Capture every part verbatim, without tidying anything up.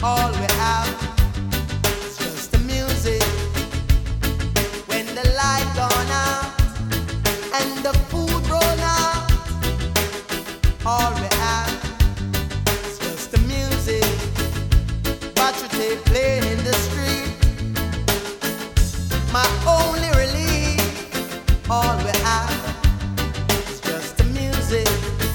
All we have is just the music. When the light gone out and the food run out, all we have is just the music. Watch it they playing in the street. My only relief. All we have is just the music.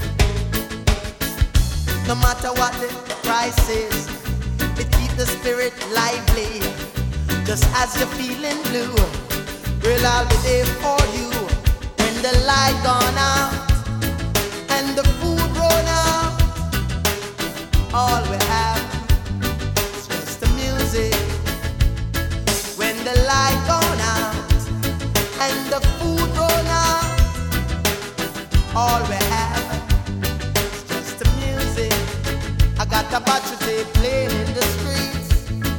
No matter what the price is, it keeps the spirit lively. Just as you're feeling blue, girl, I'll be there for you. When the light gone out and the food run out, all we have is just the music. When the light gone out and the food run out, all we have is just the music. I got a battery tape playing in the streets.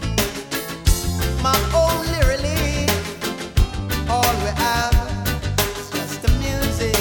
My only relief. All we have is just the music.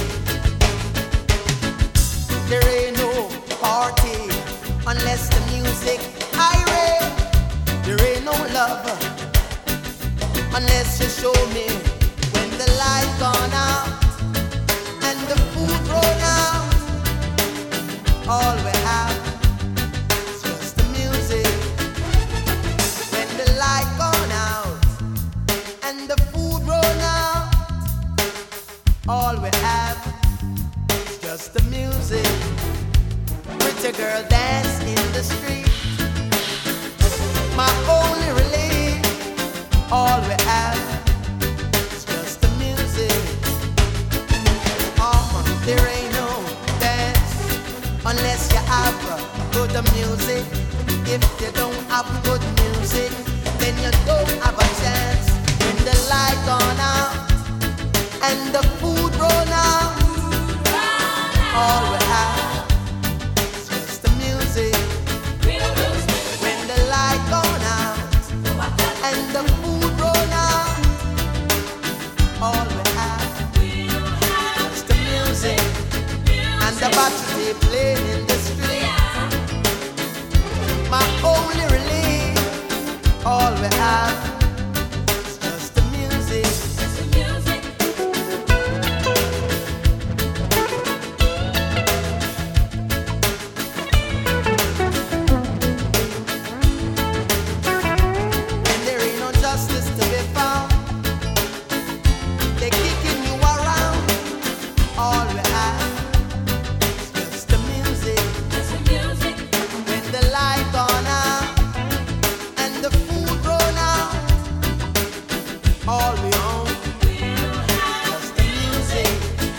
There ain't no party unless the music irate. There ain't no love unless you show me. When the light gone out and the food run out, all we have is just the music. When the light gone out and the food run out, all we have is just the music. Pretty girl dance in the street. My only relief. All we have is just the music. Oh, there ain't no dance unless you have good music. If you don't have good music, then you don't have a chance. When the light gone out and the food run out, all we have is just the music. When the light gone out and the food run out, all we have is the music. And the battery playing in the street. My only relief. All we have is just the music. When there ain't no justice to be found, they kicking you around. All we have is just the music. When the light gone out and the food run out, all we own is just the music.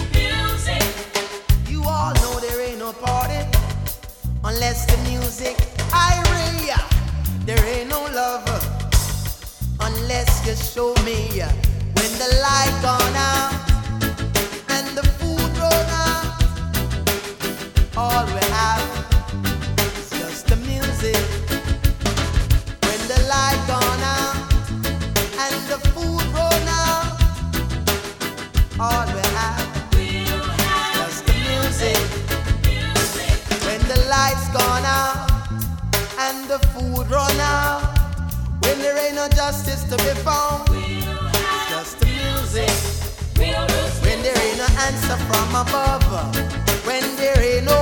You all know there ain't no party unless the music irate. There ain't no love unless you show me. When the light gone out and the food run out, all we have is just the music. When the light gone out and the food run out, all we have is just the music. When the lights gone out and the food run out, when there ain't no justice to be found, it's just the music. When there ain't no answer from above, when there ain't no